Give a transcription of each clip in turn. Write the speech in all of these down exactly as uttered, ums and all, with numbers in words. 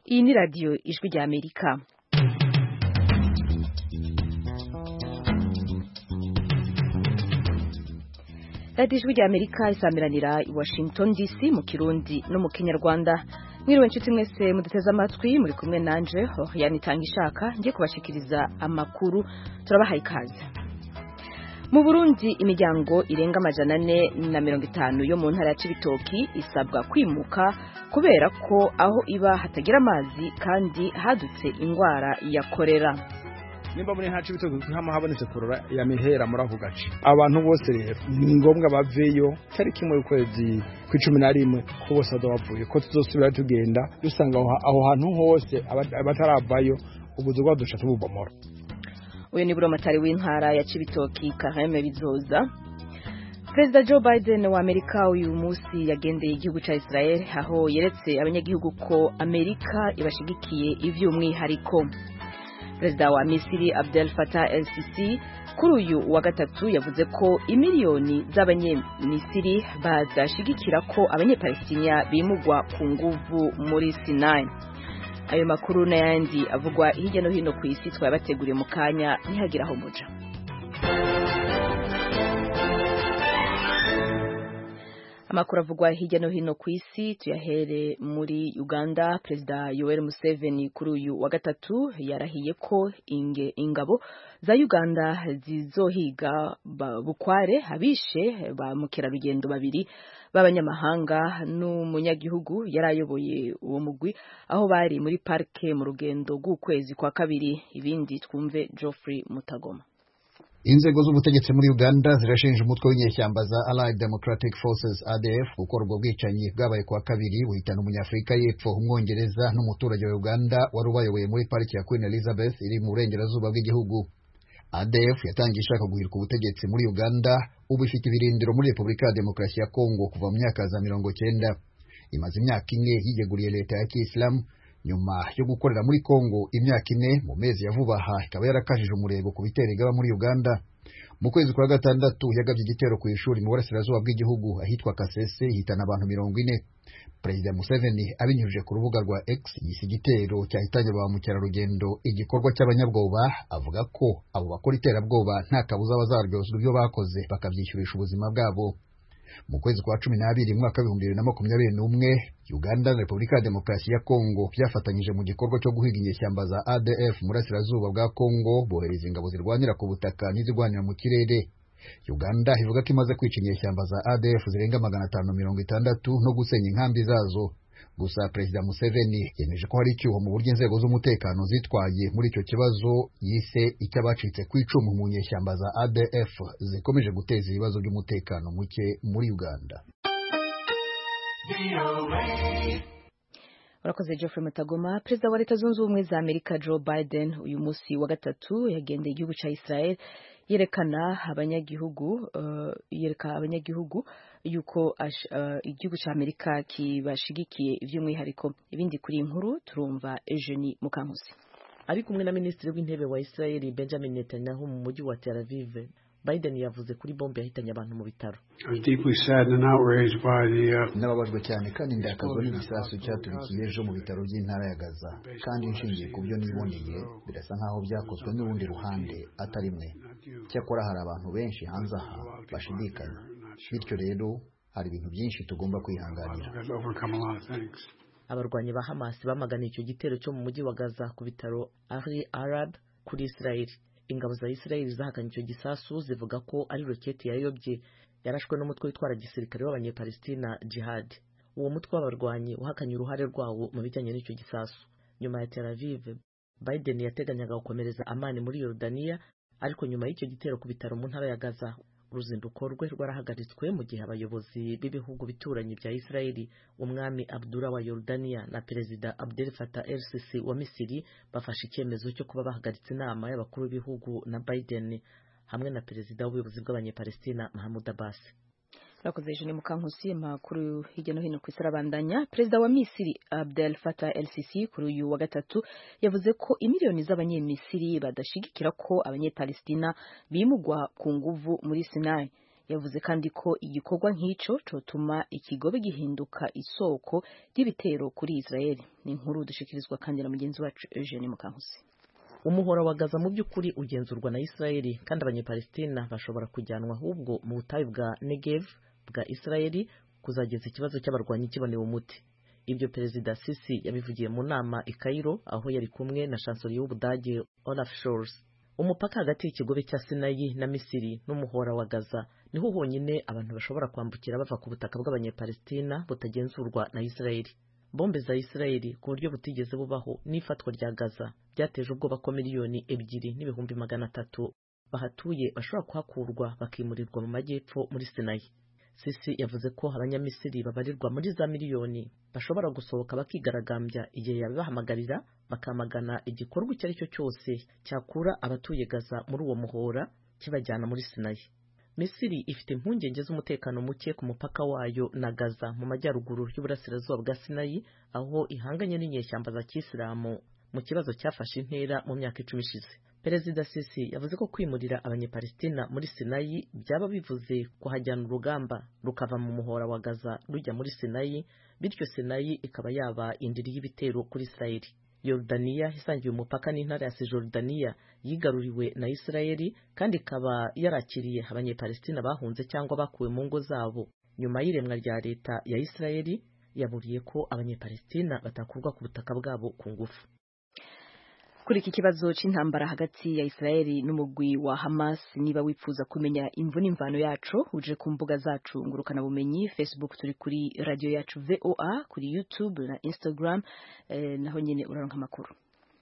Iyi ni radiyo ijwi rya Amerika. radiyo ijwi rya Amerika isamiranira i Washington D C mu Kirundi no mu Kinyarwanda. Mwiriwe nshuti mwese muduteze amatwi, muri kumwe nanje Oriane Itangishaka ngiye kubashikiriza amakuru. Turabahaye ikaze. Mu Burundi imiryango irenga amajana ane na mirongo itanu yo mu ntara ya Cibitoki isabwa kwimuka kubera ko aho iba hatagira amazi kandi hadutse ingwara ya kolera. Nimba muri ntacu Cibitoki hama habonetse korora ya mihera muri ako gace, abantu bose rero ni ngombwa baveyo tariki imwe y'ukwezi kw'icumi na rimwe ko bose bavuye ko tuzosubira tugenda dusanga aho hantu hose abataravayo ubuzu bwadusha tububomora. Uyu ni buramatari w'intara ya Cibitoki Kareme Bizoza. Perezida Joe Biden wa Amerika uyu munsi yagendeye igihugu ca Israel aho yeretse abanyagihugu ko Amerika ibashigikiye ivy'umwihariko. Perezida wa Misiri Abdel Fattah el-Sisi kuri uyu wa gatatu yavuze ko imiliyoni z'abanyamisiri bazashigikira ko abanyepalestina bimugwa ku nguvu muri Sinai. Ayo makuru n'ayandi avugwa hirya no hino ku isi twabateguriye mu kanya ntihagira aho muja. Amakuru avugwa hirya no hino ku isi tuyahere muri Uganda. Perezida Yoweri Museveni kuri uyu wa gatatu yarahiye ko inge ingabo za Uganda zizohiga bukware abishe ba mukerarugendo babiri b'abanyamahanga n'umunyagihugu yarayoboye uwo mugwi aho bari muri parke mu rugendo rw'ukwezi kwa kabiri. Ibindi twumve Geoffrey Mutagoma. Inzego z'ubutegetsi muri Uganda zirashinja umutwe w'inyeshyamba za Allied Democratic Forces A D F gukora ubwo bwicanyi bwabaye kwa kabiri buhitana umunyafrika y'epfo umwongereza n'umuturage wa Uganda wari ubayoboye muri pariki ya Queen Elizabeth iri mu burengerazuba bw'igihugu. A D F yatangiye ishaka guhirika ubutegetsi muri Uganda, ubu ifite ibirindiro muri Repubulika ya Demokarasi ya Kongo kuva mu myaka za mirongo cyenda. Imaze imyaka ine yiyeguriye leta ya Kiislamu. Nyuma yo gukorera muri Kongo imyaka ine, mu mezi ya vuba aha ikaba yarakajije umurego ku bitero igaba muri Uganda. Mu kwezi kwa gatandatu yagabye igitero ku ishuri mu burasirazuba bw'igihugu ahitwa Kasese hitana abantu mirongo ine. Perezida Museveni abinyujije ku rubuga rwa X yise igitero cyahitanye ba mukerarugendo igikorwa cy'abanyabwoba, avuga ko abo bakora iterabwoba nta kabuza bazaryozwa ibyo bakoze bakabyishyurisha ubuzima bwabo. Mu kwezi kwa cumi n'abiri mwaka w'ibihumbi bibiri na makumyabiri n'umwe, Uganda na Repubulika ya Demokarasi ya Kongo byafatanyije mu gikorwa cyo guhiga inyeshyamba za A D F mu burasirazuba bwa Kongo, bohereza ingabo zirwanira ku butaka n'izirwanira mu kirere. Uganda ivuga ko imaze kwica inyeshyamba za A D F zirenga magana atanu mirongo itandatu no gusenya inkambi zazo. Gusa Perezida Museveni yemeje ko hari icyuho mu buryo inzego z'umutekano zitwaye muri icyo kibazo yise icy'abacitse ku icumu mu nyeshyamba za A D F zikomeje guteza ibibazo by'umutekano muke muri Uganda. Urakoze Geoffrey Mutagoma. Perezida wa Leta Zunze Ubumwe za Amerika Joe Biden uyu munsi wa gatatu yagendeye igihugu ca Israel yerekana abanyagihugu uh, yereka abanyagihugu yuko uh, igihugu ca Amerika kibashigikiye ivy'umwihariko. Ibindi kuri inkuru turumva Eugenie Mukankusi. Ari kumwe na Minisitiri w'Intebe wa Israel Benjamin Netanyahu mu mujyi wa Tel Aviv, Biden yavuze kuri bombe yahitanye abantu mu bitaro. Nababajwe cyane kandi ndakazwa n'igisasu cyaturikiye ejo mu bitaro by'intara ya Gaza, kandi nshingiye ku byo niboneye birasa nkaho byakozwe n'urundi ruhande atari mwe. Cyakora hari abantu benshi hanze aha bashidikanya, bityo rero hari ibintu byinshi tugomba kwihanganira. Abarwanyi ba Hamas bamagana icyo gitero cyo mu mujyi wa Gaza ku bitaro Ahli Arab kuri Israel. Ingabo za Israel zahakanye icyo gisasu zivuga ko ari roketi yayobye yarashwe n'umutwe witwara gisirikare w'abanyepalestina Jihad. Uwo mutwe w'abarwanyi uhakanye uruhare rwawo mu bijyanye n'icyo gisasu. Nyuma ya Tel Aviv, Biden yateganyaga gukomereza amani muri Yordania, ariko nyuma y'icyo gitero ku bitaro mu ntara ya Gaza uruzinduko rwe rwarahagaritswe mu gihe abayobozi b'ibihugu bituranye bya Israeli, umwami Abdullah wa Yordania na Perezida Abdel Fattah el-Sisi wa Misiri bafashe icyemezo cyo kuba bahagaritse inama y'abakuru b'ibihugu na Biden hamwe na Perezida w'ubuyobozi bw'abanyepalestina Mahmoud Abbas. Urakoze Eugenie Mukankusi. Amakuru hirya no hino ku isi arabandanya. Perezida wa Misiri Abdel Fattah el-Sisi kuri uyu wa gatatu yavuze ko imiliyoni z'abanyamisiri badashigikira ko abanyepalestina bimugwa ku nguvu muri Sinai. yavuze kandi ko igikorwa nk'ico cotuma ikigobe gihinduka isoko ry'ibitero kuri Israel. Ni inkuru dushikirizwa kandi na mugenzi wacu Eugene Mukankusi. Umuhora wa Gaza mu by'ukuri ugenzurwa na Israel kandi abanyepalestina bashobora kujyanwa ahubwo mu butayu bwa Negev bwa Israel kuzageza ikibazo cy'abarwanyi kibonewe umuti. Ibyo Perezida Sisi yabivugiye mu nama i Cairo aho yari kumwe na chancelier w'Ubudage Olaf Scholz. Umupaka hagati y'ikigobe cya Sinayi na Misiri n'umuhora wa Gaza niho honyine abantu bashobora kwambukira bava ku butaka bw'abanyepalestina butagenzurwa na Israel. Bombe za Israel ku buryo butigeze bubaho n'ifatwa rya Gaza byateje ubwoba ko miliyoni ebyiri n'ibihumbi magana atatu bahatuye bashobora kuhakurwa bakimurirwa mu majyepfo muri Sinayi. Sisi yavuze ko abanyamisiri babarirwa muri za miliyoni bashobora gusohoka bakigaragambya igihe yabibahamagarira bakamagana igikorwa icyo ari cyo cyose cyakura abatuye Gaza muri uwo muhora kibajyana muri Sinayi. Misiri ifite impungenge z'umutekano muke ku mupaka wayo na Gaza mu majyaruguru y'uburasirazuba bwa Sinayi aho ihanganye n'inyeshyamba za Kisilamu mu kibazo cyafashe intera mu myaka icumi ishize. Perezida Sisi yavuze ko kwimurira abanyepalestina muri Sinayi byaba bivuze kuhajyana urugamba rukava mu muhora wa Gaza rujya muri Sinayi, bityo Sinayi ikaba yaba indiri y'ibitero kuri Israel. Yordania isangiye umupaka n'intara ya Cisjordania yigaruriwe na Israel kandi ikaba yarakiriye abanyepalestina bahunze cyangwa bakuwe mu ngo zabo nyuma y'iremwa rya leta ya Israel, yaburiye ko abanyepalestina batakurwa ku butaka bwabo ku ngufu. Kuri iki kibazo c'intambara hagati ya Israeli n'umugwi wa Hamas, niba wifuza kumenya imvu n'imvano yacu uje ku mbuga zacu ngurukana bumenyi Facebook, turi kuri radio yacu V O A, kuri YouTube na Instagram, eh, naho nyine uraronka amakuru.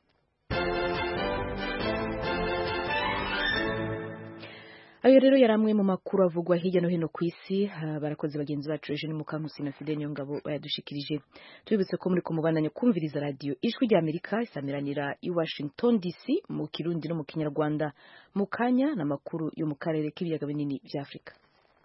Ayo rero yaramwe mu makuru avugwa hirya no hino ku isi. Barakoze bagenzi bacu Eugene Mukankusi na Fidel Nyongabo bayadushikirije. Tubibutse ko muri kumubandanya kumviriza radio Ijwi rya Amerika isamiranira i Washington D C mu Kirundi no mu Kinyarwanda. Mu kanya na makuru yo mu karere k'ibiyaga binini bya Afrika.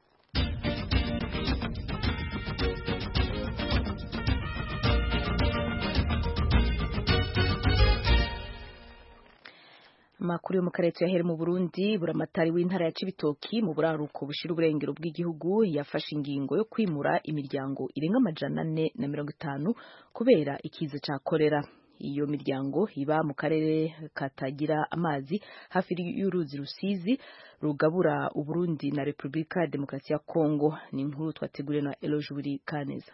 Makuru yo mu karere yahere mu Burundi, buramatari w'intara ya Cibitoki mu buraruko bushira uburengero bw'igihugu yafashe ingingo yo kwimura imiryango irenga amajana ane na mirongo itanu kubera ikiza ca kolera. Iyo miryango iba mu karere katagira amazi hafi y'uruzi Rusizi rugabura Uburundi na Republika ya Demokarasi ya Kongo. Ni inkuru twateguriwe na Elojuri Kaneza.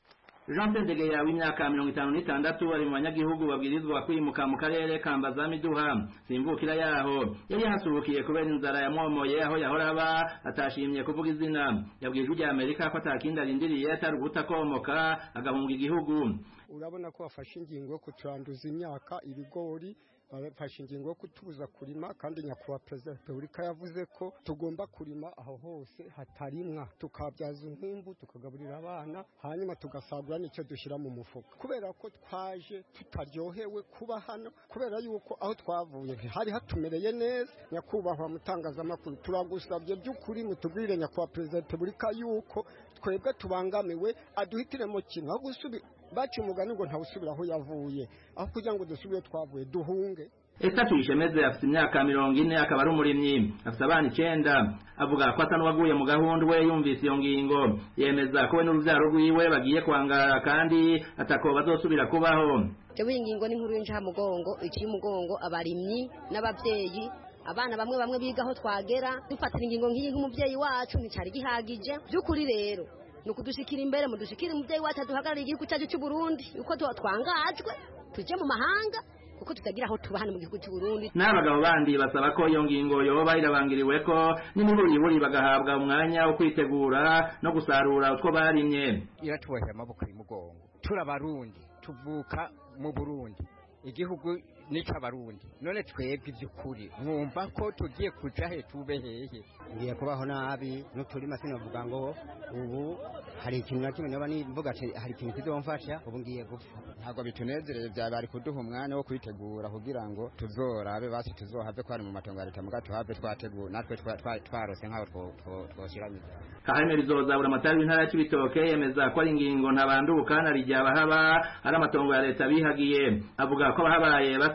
Jean Sendegeya w'imyaka mirongo itanu n'itandatu ari mu banyagihugu babwirizwa kwimuka mu karere kambaza Miduha simvukira yaho yari hasubukiye kubera inzara yamwomoye aho yahora aba atashimye kuvuga izina. Yabwiye Ijwi rya Amerika ko atakinda rindiriye atari gutakomoka agahunga igihugu. Urabona ko afashe ingingo yo kuturanduza imyaka ibigori, bafashe ingingo yo kutubuza kurima, kandi nyakubahwa Perezida wa Repubulika yavuze ko tugomba kurima aho hose hatarimwa, tukabyaza umwimbu tukagaburira abana, hanyuma tugasagura n'icyo dushyira mu mufuka. Kubera ko twaje tutaryohewe kuba hano, kubera yuko aho twavuye hari hatumereye neza. Nyakubahwa mutangazamakuru, turagusabye by'ukuri mutubwire nyakubahwa Perezida wa Repubulika yuko twebwe tubangamiwe, aduhitiremo kintu aho gusubira bacu umugani ngo ntawusubira aho yavuye, aho kugira ngo dusubire twavuye duhunge. Esta tuyishemeze afite imyaka mirongo ine akaba ari umurimyi, afite abana icenda. Avuga ko atanuwaguye mu gahundwe yumvise iyo ngingo, yemeza ko we n'uruvyaro rwiwe bagiye kwangara kandi atako bazosubira kubaho. Jewe ingingo ni nkuru y'inja mugongo, iki mugongo abarimyi n'abavyeyi, abana bamwe bamwe biga aho twagera, dufatira ingingo nk'iyi nk'umuvyeyi wacu nicari gihagije. Byukuri rero nuko dushikira imbere mu dushikira umuvyeyi wacu duhagarara igihugu cyacu cy'u Burundi, uko twangajwe tuje mu mahanga kuko tutagira aho tuba hano mu gihugu cy'u Burundi. N'abagabo bandi basaba ko iyo ngingo yoba irabangiriwe ko n'imiburi bagahabwa umwanya wo kwitegura no gusarura utwo barimye. Iratubohera amaboko y'umugongo, turabarundi tuvuka mu Burundi, igihugu nica barundi, none twebwe iby'ukuri mwumva ko tugiye kuja he tube hehe? Ngiye kubaho nabi n'uturima sinavuga ngo ubu hari ikintu na kimwe naba nivuga ati hari ikintu kizomfasha, ubu ngiye gupfa. Ntabwo bitunezereye, byabari kuduha umwanya wo kwitegura kugira ngo tuzorabe basi tuzohave ko ari mu matongo ya leta muga tuhave twategura natwe twarose nk'aho twoshyiranye. Kaheme Bizoza buramatari w'intara ya Cibitoke yemeza ko ari ingingo ntabanduka na rijya bahaba ari amatongo ya leta bihagiye. Avuga ko bahabaye basa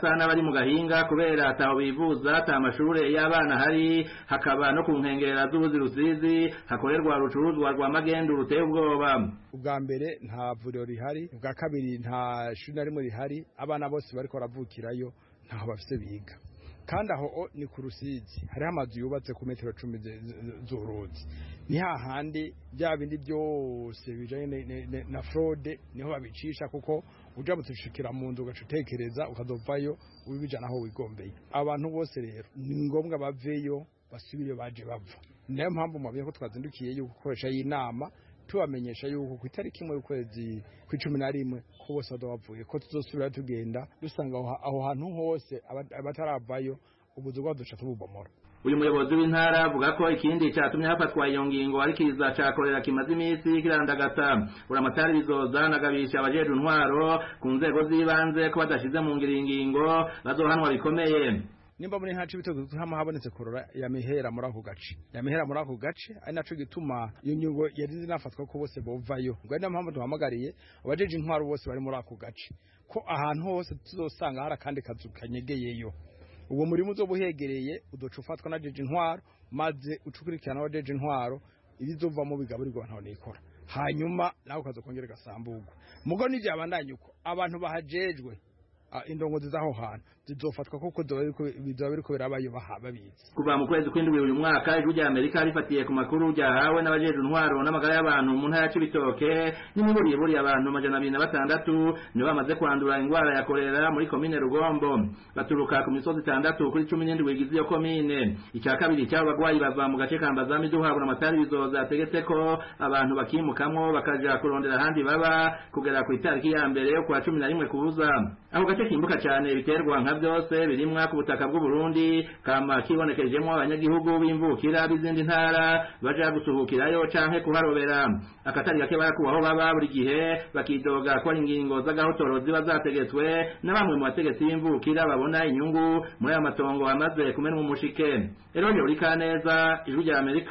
basa n'abari mu gahinga kubera ataho bivuza ata amashure y'abana hari hakaba no ku nkengera z'uruzi Rusizi hakorerwa urucuruzwa rwa magendu ruteye ubwoba. Ubwa mbere nta vuriro rihari, ubwa kabiri nta shuri na rimwe rihari, abana bose bariko baravukirayo ntaho bafise biga. Kandi aho ni ku Rusizi hariho amazu yubatse ku metero cumi z'uruzi, ni hahandi bya bindi byose bijanye na fraude niho babicisha, kuko uja butushikira mu nzu ugacutekereza ukazovayo ubijana aho wigombeye. Abantu bose rero ni ngombwa baveyo basubire baje bava. Niyo mpamvu mwabiye ko twazindukiye yuko gukoresha y'inama tubamenyesha yuko ku itariki imwe y'ukwezi kw'icumi na rimwe ko bose bavuye ko tuzosubira tugenda dusanga aho hantu hose abataravayo ubuzu bwaduca tububomora. Uyu muyobozi w'intara avuga ko ikindi cyatumye hafatwa iyo ngingo ari kiza cakorera kimaze imisi kirandagata. Uramatari bizoza nagabisha abajeje intwaro ku nzego z'ibanze ko badashize mu ngiringingo bazohanwa bikomeye. Nimba muri ntacu bitogo hama habonetse korora ya mihera muri ako gace ya mihera muri ako gace ari naco gituma iyo nyungo yari zinafatwa ko bose bovayo. Ngo ndi mpamvu duhamagariye abajeje intwaro bose bari muri ako gace ko ahantu hose tuzosanga hari kandi kazu kanyegeyeyo. Uwo muri muzo buhegereye udoca ufatwa na jeje intwaro maze ucukurikirana abajeje intwaro ibizova mu bigaburirwa ntaho nikora, hanyuma nawe ukazokongera gasamburwa. Mugo nije abandanye uko abantu bahajejwe indongozi zaho hantu zizofatwa kuko bizoba biriko birabayo babizi. Kuva mu kwezi kw'indwi uyu mwaka ijwi rya Amerika rifatiye ku makuru ryahawe n'abajeje intwaro n'amagara y'abantu mu ntara ya Cibitoke n'imiburiye buri abantu amajana abiri na batandatu nibo bamaze kwandura ingwara ya kolera muri komine Rugombo, baturuka ku misozi itandatu kuri cumi n'indwi igize iyo komine. Icya kabiri cy'abo bagwayi bava mu gace kambaza miduhabura amatari bizoza ategetse ko abantu bakimukamwo bakaja kurondera ahandi baba kugera ku itariki ya mbere yo kwa cumi na rimwe kubuza. Aho gace kimbuka cyane biterwa nka byose birimwa ku butaka bw'u Burundi kama kibonekejemo abanyagihugu b'imvukira bizindi ntara baja gusuhukirayo canke kuharobera. Akatari gake barakubaho baba buri gihe bakidoga ko ingingo z'agahotoro ziba zategetswe na bamwe mu bategetsi b'imvukira babona inyungu muri aya matongo amaze kumenwa umushike. Eronye uri kaneza ijwi rya Amerika.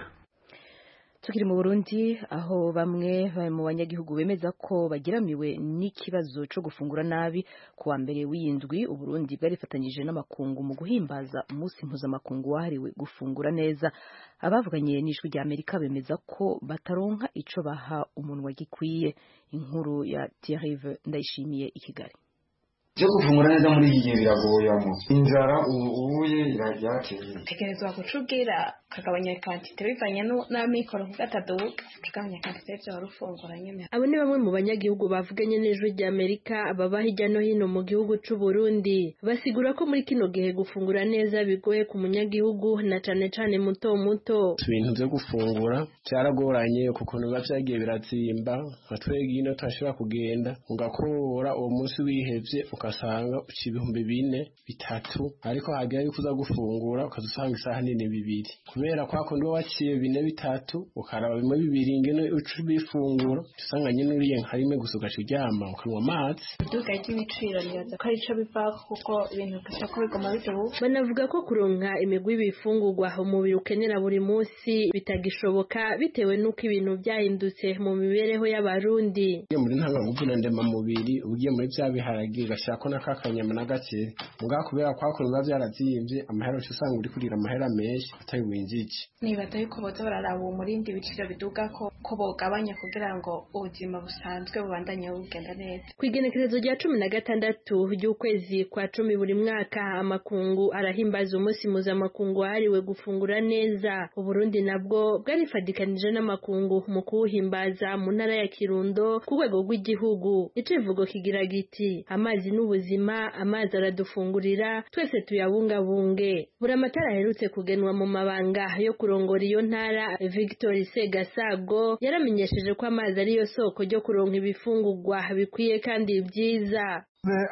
Tukiri mu Burundi aho bamwe mu banyagihugu bemeza ko bagiramiwe n'ikibazo cyo gufungura nabi kuwa mbere w'indwi Uburundi bwarifatanyije n'amakungu mu guhimbaza umunsi mpuzamakungu wahariwe gufungura neza. Abavuganye n'ijwi rya Amerika bemeza ko bataronka ico baha umunwa gikwiye. Inkuru ya Thierry Ndayishimiye i Kigali. Cyo gufungura neza muri iyi gihe biragoye mu inzara ubuye iraryakeye. Tegerezwa gucubwira kagabanya quantité bivanye n'amikoro kugataduka kagabanya quantité byo warufungura nyene. Abo ni bamwe mu banyagihugu bavuganye n'ijwi rya Amerika baba hirya no hino mu gihugu c'u Burundi. Basigura ko muri kino gihe gufungura neza bigoye ku munyagihugu na cane cane muto muto. Ibintu byo gufungura cyaragoranye kuko biba byagiye biratsimba atwege ino tashobora kugenda ungakora uwo munsi wihevye ugasanga uci ibihumbi bine bitatu, ariko hagiye yuko uza gufungura ukazusanga isaha nini bibiri kubera kwa kundi waciye bine bitatu ukaraba bimwe bibiri ngene ucu bifungura usanga nyine uriye nka rimwe gusa ugacuryama ukanywa amazi. Duka y'imiciro nibaza ko arico biva kuko ibintu kasa ko bigoma bitebu. Banavuga ko kuronka imigwi bifungurwa umubiri ukenera buri munsi bitagishoboka bitewe nuko ibintu byahindutse mu mibereho y'abarundi. Muri ntanga nguvuna ndema mubiri ugiye muri bya biharage gashako nakakanyama na gake muga kubera kwa kuno byarazimvye amahera usanga uri kurira amahera menshi atari winjiki. Nibaza yuko boza bararaba umurindi biciro biduga ko ko bogabanya kugira ngo ubuzima busanzwe bubandanye bugenda neza. Kwigenekerezo rya cumi na gatandatu ry'ukwezi kwa cumi buri mwaka amakungu arahimbaza umunsi mpuzamakungu wahariwe gufungura neza. Uburundi nabwo bwarifadikanije n'amakungu mu kuwuhimbaza mu ntara ya Kirundo ku rwego rw'igihugu. Icivugo kigira giti amazi n'ubuzima, amazi aradufungurira twese tuyabungabunge. Buramatara aherutse kugenwa mu mabanga yo kurongora iyo ntara Victor Segasago yaramenyesheje ko amazi ari yo soko ryo kuronka ibifungurwa bikwiye kandi byiza.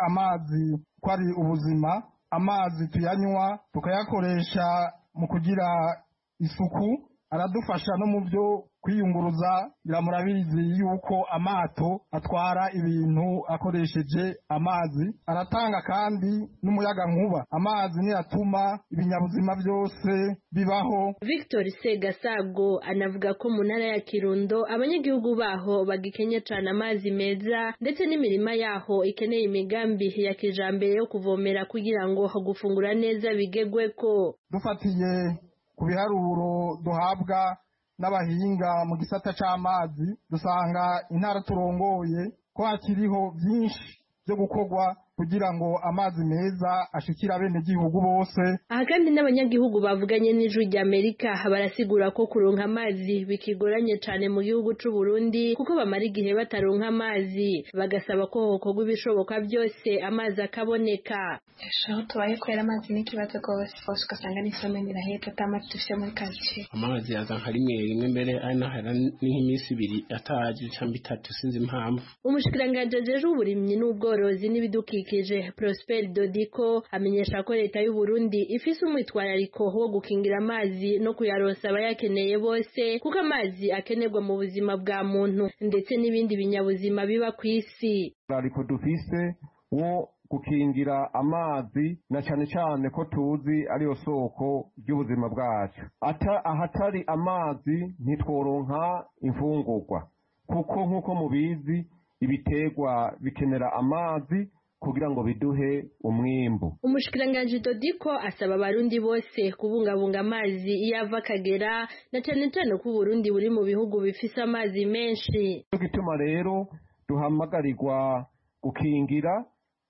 Amazi ko ari ubuzima, amazi tuyanywa tukayakoresha mu kugira isuku, aradufasha no mu byo kwiyunguruza. Biramurabizi yuko amato atwara ibintu akoresheje amazi, aratanga kandi n'umuyaga nkuba. Amazi ni atuma ibinyabuzima byose bibaho. Victor Segasago anavuga ko mu ntara ya Kirundo abanyagihugu baho bagikenye cyane amazi meza, ndetse n'imirima yaho ikeneye imigambi ya kijambere yo kuvomera kugira ngo gufungura neza bigegweko. Dufatiye ku biharuro duhabwa n'abahinga mu gisata c'amazi, dusanga intara turongoye ko hakiriho byinshi byo gukorwa kugira ngo amazi meza ashikira bene gihugu bose. Aha kandi n'abanyagihugu bavuganye n'ijwi rya Amerika barasigura ko kuronka amazi bikigoranye cyane mu gihugu c'u Burundi kuko bamara igihe bataronka amazi, bagasaba ko hokorwa ibishoboka byose amazi akaboneka. Shaho tubaye kwera amazi n'ikibazo rwose, fose ugasanga n'isome nirahetse atamazi dufite muri quartier. Amazi yaza nka rimwe rimwe mbere anahera n'iminsi ibiri ataje cyangwa itatu sinzi impamvu. Umushikiranganje jeje uburimyi n'ubworozi n'ibidukikije Prosper Dodiko amenyesha ko leta y'u Burundi ifise umwitwarariko wo gukingira amazi no kuyaronsa abayakeneye bose, kuko amazi akenerwa mu buzima bwa muntu ndetse n'ibindi binyabuzima biba ku isi. Ariko dufise wo gukingira amazi na cyane cyane ko tuzi ariyo soko ry'ubuzima bwacu. Ata ahatari amazi ntitworonka imfungurwa, kuko nk'uko mubizi ibitegwa bikenera amazi kugira ngo biduhe umwimbu. Umushikiranganje Dodiko asaba abarundi bose kubungabunga amazi iyo ava Kagera, na cyane cyane ko Burundi buri mu bihugu bifise amazi menshi. Gituma rero duhamagarirwa gukingira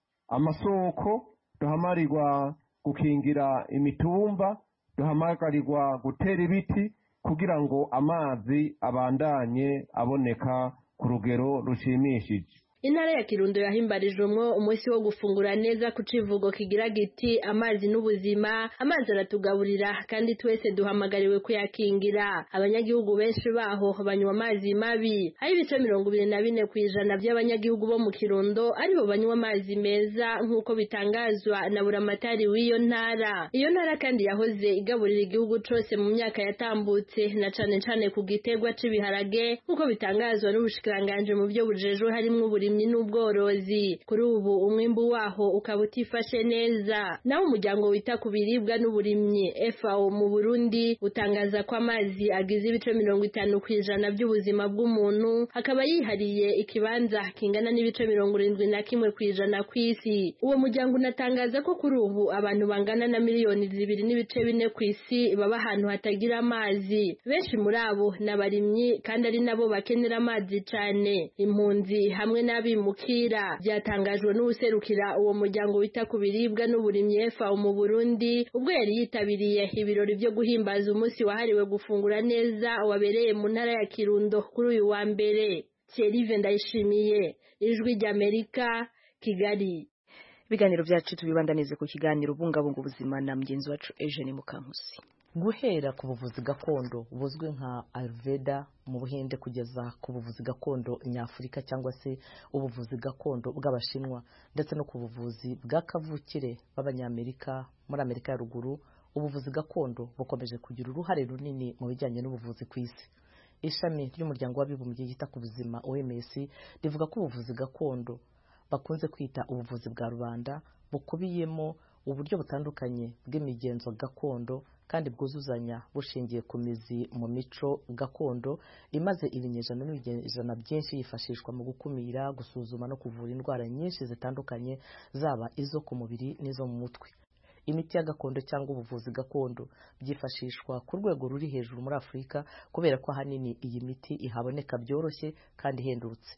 amasoko, duhamagarirwa gukingira imitumba, duhamagarirwa gutera ibiti kugira ngo amazi abandanye aboneka ku rugero rushimishije. Intara ya Kirundo yahimbarijwemo umunsi wo gufungura neza ku civugo kigira giti amazi n'ubuzima. Amazi aratugaburira kandi twese duhamagariwe kuyakingira. Abanyagihugu benshi baho banywa amazi mabi. Hari ibice mirongo ibiri na bine kw'ijana by'abanyagihugu bo mu Kirundo aribo banywa amazi meza nk'uko bitangazwa na buramatari w'iyo ntara. Iyo ntara kandi yahoze igaburira igihugu cose mu myaka yatambutse, na cane cane ku gitegwa c'ibiharage nk'uko bitangazwa n'ubushikiranganje mu byo bujejwe harimwo uburi n'ubworozi. Kuri ubu umwimbu waho ukaba utifashe neza. Naho umuryango wita ku biribwa n'uburimyi F A O mu Burundi utangaza ko amazi agize ibice mirongo itanu kw'ijana by'ubuzima bw'umuntu, akaba yihariye ikibanza kingana n'ibice mirongo irindwi na kimwe kw'ijana kw'isi. Uwo muryango unatangaza ko kuri ubu abantu bangana na miliyoni zibiri n'ibice bine kw'isi baba ahantu hatagira amazi. Benshi muri abo n'abarimyi kandi ari nabo bakenera amazi cyane. Impunzi hamwe na bimukira byatangajwe n'ubuserukira uwo muryango wita ku biribwa n'uburimyi F A O mu Burundi ubwo yari yitabiriye ibirori byo guhimbaza umunsi wahariwe gufungura neza wabereye mu ntara ya Kirundo kuri uyu wa mbere. Thierry Vendayishimiye, Ijwi ry'Amerika, Kigali. Ibiganiro byacu tubibandanize ku kiganiro bungabunga ubuzima na mugenzi wacu Eugene Mukankusi. Guhera ku buvuzi gakondo buzwi nka Ayurveda mu Buhinde kugeza ku buvuzi gakondo nyafurika cyangwa se ubuvuzi gakondo bw'Abashinwa, ndetse no ku buvuzi bwa kavukire b'Abanyamerika muri Amerika ya ruguru, ubuvuzi gakondo bukomeje kugira uruhare runini mu bijyanye n'ubuvuzi ku isi. Ishami ry'umuryango w'abibumbye ryita ku buzima O M S rivuga ko ubuvuzi gakondo bakunze kwita ubuvuzi bwa rubanda bukubiyemo uburyo butandukanye bw'imigenzo gakondo kandi bwuzuzanya bushingiye ku mizi mu mico gakondo imaze ibinyejana n'ibinyejana byinshi yifashishwa mu gukumira, gusuzuma no kuvura indwara nyinshi zitandukanye, zaba izo ku mubiri n'izo mu mutwe. Imiti ya gakondo cyangwa ubuvuzi gakondo byifashishwa ku rwego ruri hejuru muri Afurika kubera ko ahanini iyi miti ihaboneka byoroshye kandi ihendutse.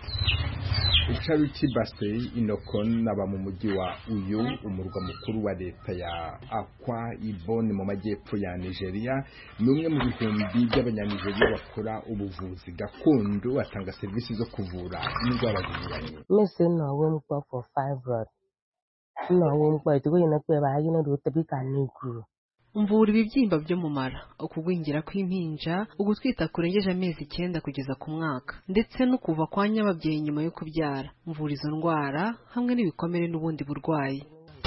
Charity Basey Inokon naba mu mujyi wa Uyo, umurwa mukuru wa leta ya Akwa Ibom mu majyepfo ya Nigeria. Numwe mu bihumbi by'Abanyanigeria bakora ubuvuzi gakondo batanga serivisi zo kuvura indwara zinyuranye. Mese no wempa for fibroid. No wempa itugo inakwe bahagina rutabika n'iguru. Mvura ibibyimba byo mu mara, ukugwingira kw'impinja, ugutwita kurengeje amezi icyenda kugeza ku mwaka, ndetse no kuva kwa nyababyeyi nyuma yo kubyara. Mvura izo ndwara hamwe n'ibikomere n'ubundi burwayi.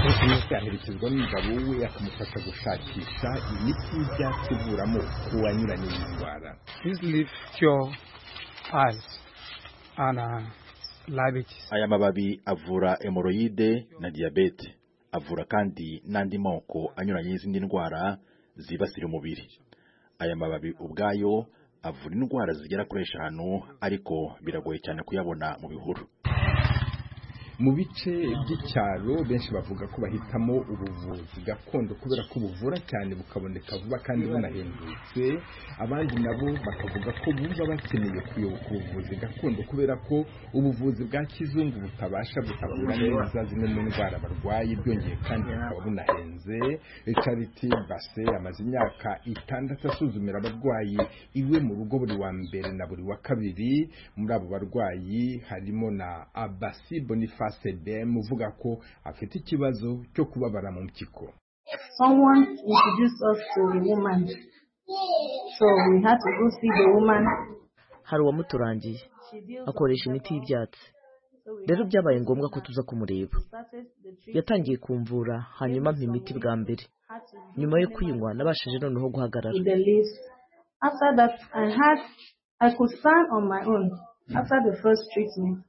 yaherekezwa n'umugabo we akamufasha gushakisha imiti y'ibyatsi ivura amoko anyuranye y'indwara. This leaf cure eyes and uh, diabetes. Aya mababi avura hemorrhoide na diabete, avura kandi n'andi moko anyuranye y'izindi ndwara zibasira umubiri. Aya mababi ubwayo avura indwara zigera kuri eshanu, ariko biragoye cyane kuyabona mu bihuru. Mu bice by'icyaro benshi bavuga ko bahitamo ubuvuzi gakondo kubera ko buvura cyane bukaboneka vuba kandi bunahendutse. Abandi nabo bakavuga ko bumva bakeneye kuyoboka ubuvuzi gakondo kubera ko ubuvuzi bwa kizungu butabasha gutavura neza zimwe mu ndwara barwaye, byongeye kandi bukaba bunahenze. Charity Base amaze imyaka itandatu asuzumira abarwayi iwe mu rugo buri wa mbere na buri wa kabiri. Muri abo barwayi harimo na Abasi Boniface Sebem uvuga ko afite ikibazo cyo kubabara mu mpyiko. Someone introduced us to a woman, so we had to go see the woman. Hari uwamuturangiye akoresha imiti y'ibyatsi, rero byabaye ngombwa ko tuza kumureba. Yatangiye kumvura hanyuma mpa imiti bwa mbere, nyuma yo kuyinywa nabashije noneho guhagarara. After that I had I could stand on my own after the first treatment.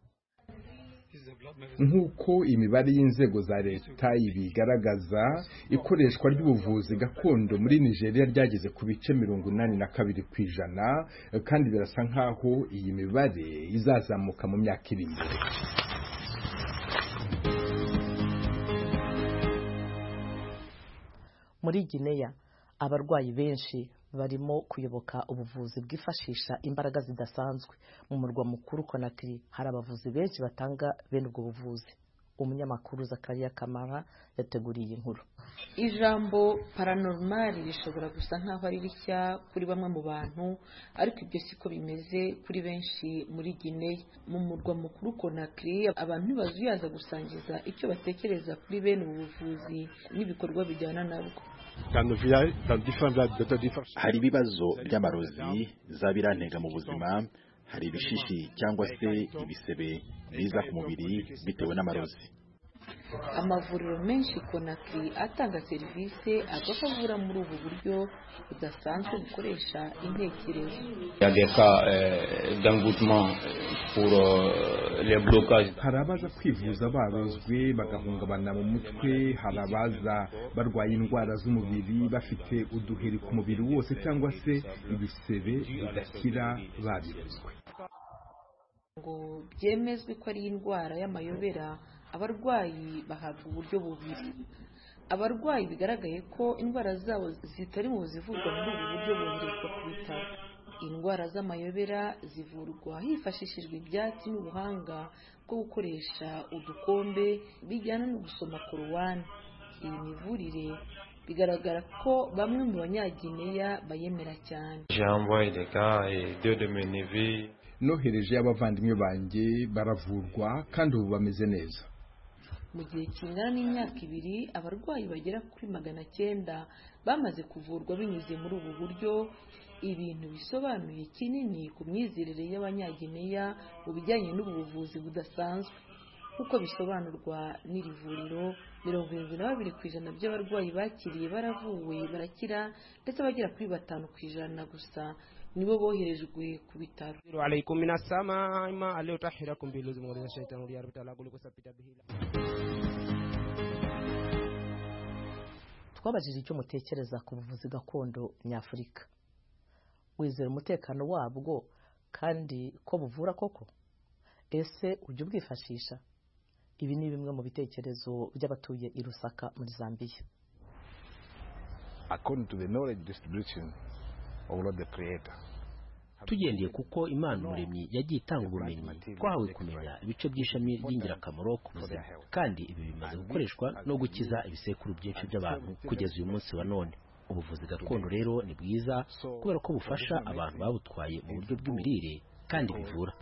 Nk'uko imibare y'inzego za leta ibigaragaza, ikoreshwa ry'ubuvuzi gakondo muri Nigeria ryageze ku bice mirongo inani na kabiri ku ijana, kandi birasa nk'aho iyi mibare izazamuka mu myaka iri imbere. Muri Guinea abarwayi benshi barimo kuyoboka ubuvuzi bwifashisha imbaraga zidasanzwe. Mu murwa mukuru Conakry hari abavuzi benshi batanga bene ubwo buvuzi. Umunyamakuru Zakaria Kamara yateguriye inkuru. Ijambo paranormal rishobora gusa nkaho ari rishya kuri bamwe mu bantu, ariko ibyo siko bimeze kuri benshi muri Guinea. Mu murwa mukuru Conakry abantu bazuyaza gusangiza icyo batekereza kuri bene ubu buvuzi n'ibikorwa bijyana nabwo. Hari ibibazo by'amarozi zabirantega mu buzima, hari ibishishi cyangwa se ibisebe biza ku mubiri bitewe n'amarozi. Amavuriro menshi Conakry atanga serivisi agakavura muri ubu buryo budasanzwe bukoresha intekerezo. Hari abaza kwivuza barozwe bagahungabana mu mutwe, hari abaza barwaye indwara z'umubiri bafite uduheri ku mubiri wose cyangwa se ibisebe bidakira babirozwe. Ngo byemezwe ko ari indwara y'amayobera, abarwayi bahabwa uburyo bubiri. Abarwayi bigaragaye ko indwara zabo zitari mu zivurwa muri ubu buryo boherezwa ku bitaro. Indwara z'amayobera zivurwa hifashishijwe ibyatsi n'ubuhanga bwo gukoresha udukombe bijyana no gusoma Korowani. Iyi mivurire bigaragara ko bamwe mu banyagineya bayemera cyane. Nohereje abavandimwe banjye baravurwa kandi ubu bameze neza. Mu gihe kingana n'imyaka ibiri abarwayi bagera kuri magana cyenda bamaze kuvurwa binyuze muri ubu buryo. Ibintu bisobanuye kinini ku myizerere y'abanyagineya mu bijyanye n'ubu buvuzi budasanzwe. Nk'uko bisobanurwa n'iri vuriro, mirongo irindwi na babiri ku ijana by'abarwayi bakiriye baravuwe barakira, ndetse bagera kuri batanu ku ijana gusa nibo boherejwe ku bitaro. Twabajije icyo mutekereza ku buvuzi gakondo nyafurika. Wizera umutekano wabwo kandi ko buvura koko? Ese ujya ubwifashisha? Ibi ni bimwe mu bitekerezo by'abatuye i Lusaka muri Zambia. According to the knowledge distribution of Lord the Creator, tugendeye kuko Imana Umuremyi yagiye itanga ubumenyi, twahawe kumenya ibice by'ishami ry'ingirakamaro ku buzima, kandi ibi bimaze gukoreshwa no gukiza ibisekuru byinshi by'abantu kugeza uyu munsi wa none. Ubuvuzi gakondo rero ni bwiza kubera ko bufasha abantu babutwaye mu buryo bw'imirire kandi bivura.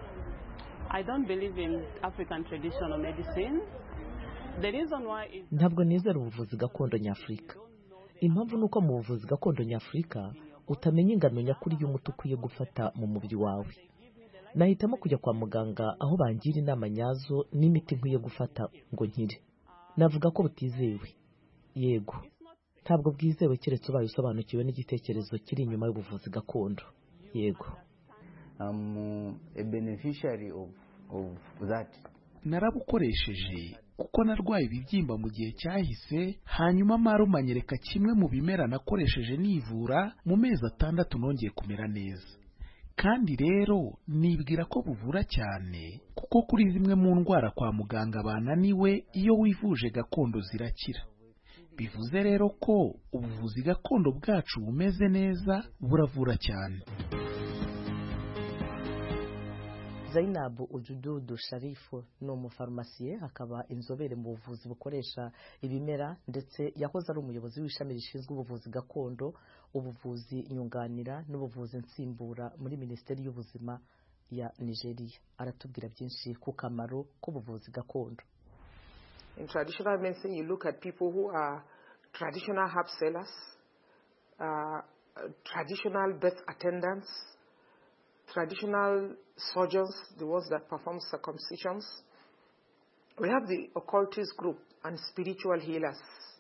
Ntabwo nizera ubuvuzi gakondo nyafurika. Impamvu nuko mu buvuzi gakondo nyafurika utamenya ingano nyakuri y'umuti ukwiye gufata mu mubiri wawe. Nahitamo kujya kwa muganga aho bangira inama nyazo n'imiti nkwiye gufata ngo nkire. navuga ko butizewe. Yego, ntabwo bwizewe keretse ubaye usobanukiwe n'igitekerezo kiri inyuma y'ubuvuzi gakondo. Yego. I'm a beneficiary of, of that. Narabukoresheje kuko narwaye ibibyimba mu gihe cyahise, hanyuma marume anyereka kimwe mu bimera nakoresheje nivura, mu mezi atandatu nongeye kumera neza. Kandi rero nibwira ko buvura cyane kuko kuri zimwe mu ndwara kwa muganga bananiwe, iyo wivuje gakondo zirakira. Bivuze rero ko ubuvuzi gakondo bwacu bumeze neza, buravura cyane. Zainabu Ujududu Sharifu ni umufarumasiye, akaba inzobere mu buvuzi bukoresha ibimera, ndetse yahoze ari umuyobozi w'ishami rishinzwe ubuvuzi gakondo, ubuvuzi nyunganira n'ubuvuzi nsimbura muri Minisiteri y'Ubuzima ya Nigeria. Aratubwira byinshi ku kamaro k'ubuvuzi gakondo. In traditional medicine, you look at people who are traditional herb sellers, uh, traditional birth attendants, traditional surgeons, the ones that perform circumcisions. We have the occultist group and spiritual healers.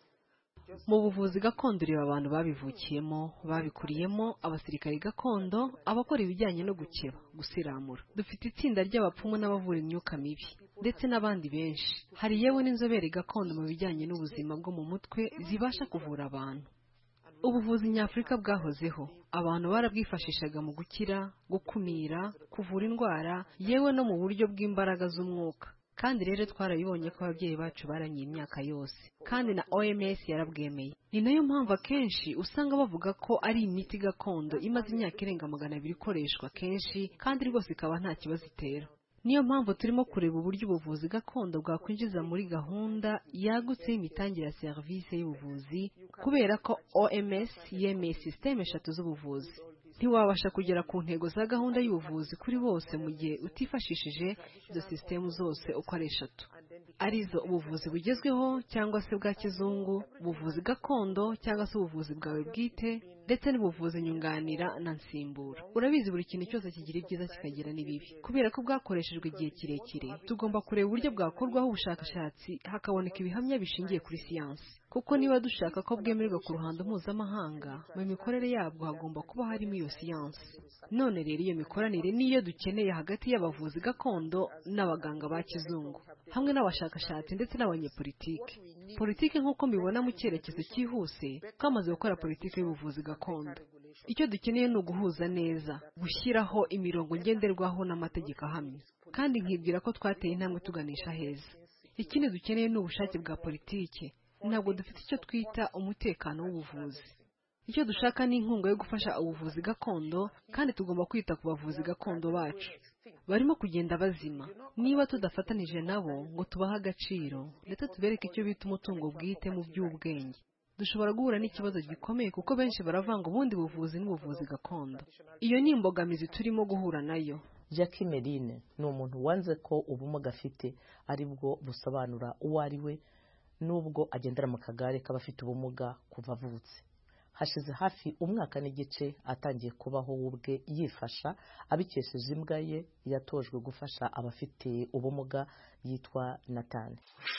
Mu buvuzi gakondo reba abantu babivukiyemo, babikuriyemo, abasirikari gakondo, abakora ibijyanye no gukeba, gusiramura. Dufite itsinda ry'abapfumu n'abavura imyuka mibi, ndetse n'abandi benshi. Hari yewe n'inzobere gakondo mu bijyanye n'ubuzima bwo mu mutwe zibasha kuvura abantu. Ubuvuzi nyafurika bwahozeho, abantu barabwifashishaga mu gukira, gukumira, kuvura indwara, yewe no mu buryo bw'imbaraga z'umwuka. Kandi rero twarabibonye ko ababyeyi bacu baranye imyaka yose, kandi na O M S yarabwemeye. Ni nayo mpamvu akenshi usanga bavuga ko ari imiti gakondo imaze imyaka irenga magana abiri ikoreshwa kenshi, kandi rwose ikaba nta kibazo itera. Niyo mpamvu turimo kureba uburyo ubuvuzi gakondo bwakwinjiza muri gahunda yagutse y'imitangire ya serivisi y'ubuvuzi, kubera ko O M S yemeye systeme eshatu z'ubuvuzi. Ntiwabasha kugera ku ntego za gahunda y'ubuvuzi kuri bose mu gihe utifashishije izo systeme zose uko ari eshatu, arizo ubuvuzi bugezweho cyangwa se bwa kizungu, ubuvuzi gakondo cyangwa se ubuvuzi bwawe bwite, ndetse n'ubuvuzi nyunganira na nsimbura. Urabizi buri kintu cyose kigira ibyiza kikagira n'ibibi. Kubera ko bwakoreshejwe igihe kirekire, tugomba kureba uburyo bwakorwaho ubushakashatsi hakaboneka ibihamya bishingiye kuri siyansi. Kuko niba dushaka ko bwemererwa ku ruhando mpuzamahanga, mu mikorere yabwo hagomba kuba harimo iyo siyansi. None rero iyo mikoranire niyo dukeneye hagati y'abavuzi gakondo n'abaganga ba kizungu, hamwe n'abashakashatsi ndetse n'abanyepolitike. Politike nk'uko mbibona mu cyerekezo cyihuse, twamaze gukora politike y'ubuvuzi gakondo. Icyo dukeneye ni uguhuza neza, gushyiraho imirongo ngenderwaho n'amategeko ahamye. Kandi nkibwira ko twateye intambwe tuganisha heza. Ikindi dukeneye ni ubushake bwa politike. Ntabwo dufite icyo twita umutekano w'ubuvuzi. Icyo dushaka ni inkunga yo gufasha ubuvuzi gakondo, kandi tugomba kwita ku bavuzi gakondo bacu. Barimo kugenda bazima. Niba tudafatanije nabo ngo tubahe agaciro, ndetse tubereke icyo bita umutungo bwite mu by'ubwenge, dushobora guhura n'ikibazo gikomeye, kuko benshi baravanga ubundi buvuzi n'ubuvuzi gakondo. Iyo ni imbogamizi turimo guhura nayo. Jackie Merine ni umuntu wanze ko ubumuga afite ari bwo busobanura uwo ari we, nubwo agendera mu kagare k'abafite ubumuga kuva avutse. Hashize hafi umwaka n'igice atangiye kubaho ubwe yifasha, abikesheje imbwa ye yatojwe gufasha abafite ubumuga yitwa Nathan.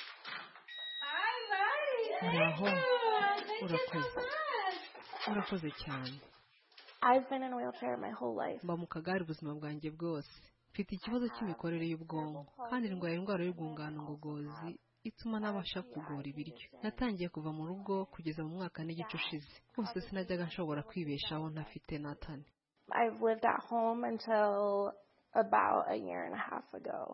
Uraho, urakoze, urakoze cyane. I've been in a wheelchair my whole life. Mba mu kagare ubuzima bwanjye bwose. Mfite ikibazo cy'imikorere y'ubwonko, kandi ndwaye indwara y'urwungano ngogozi ituma nabasha kugora ibiryo. Natangiye kuva mu rugo kugeza mu mwaka n'igice ushize. Hose sinajyaga nshobora kwibeshaho ntafite Nathan. I've lived at home until about a year and a half ago.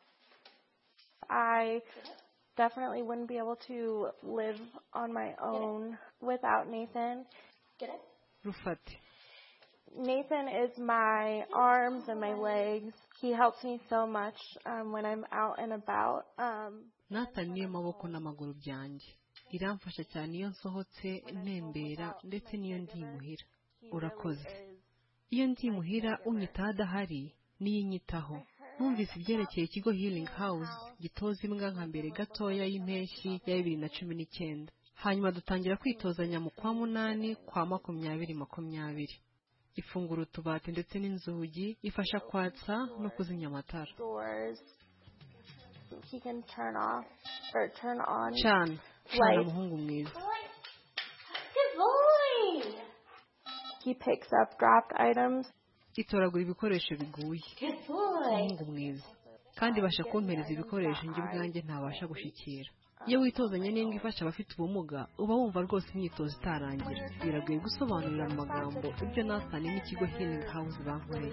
I definitely wouldn't be able to live on my own without Nathan. Get it? Rufati. Nathan is my arms and my legs. He helps me so much um, when I'm out and about. Um, Nathan niyo maboko n'amaguru byanjye. Iramfasha cyane iyo nsohotse, ntembera, ndetse niyo ndi muhira. Urakoze. Iyo ndi muhira unyitaho adahari, niyo inyitaho. Numvise ibyerekeye ikigo Healing House gitoza imbwa nka mbere gatoya y'impeshyi ya bibiri na cumi n'icyenda. Hanyuma dutangira kwitozanya mu kwa munani kwa makumyabiri makumyabiri. Ifungura utubati ndetse n'inzugi, ifasha kwatsa no kuzimya amatara. he can turn off or turn on cana cana lights. muhungu mwiza. Good boy. He picks up dropped items. itoragura ibikoresho biguye. Good boy. muhungu mwiza kandi ibasha kumpereza ibikoresho njye ubwanjye ntabasha gushikira. iyo witozanya n'imbwa ifasha abafite ubumuga uba wumva rwose imyitozo itarangira. biragoye gusobanurira mu magambo ibyo nasane n'ikigo Healing House bankoreye.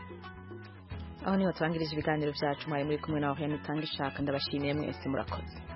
aho niho turangirije ibiganiro byacu mwari muri kumwe nawe Henry Tangishaka ndabashimiye mwese murakoze.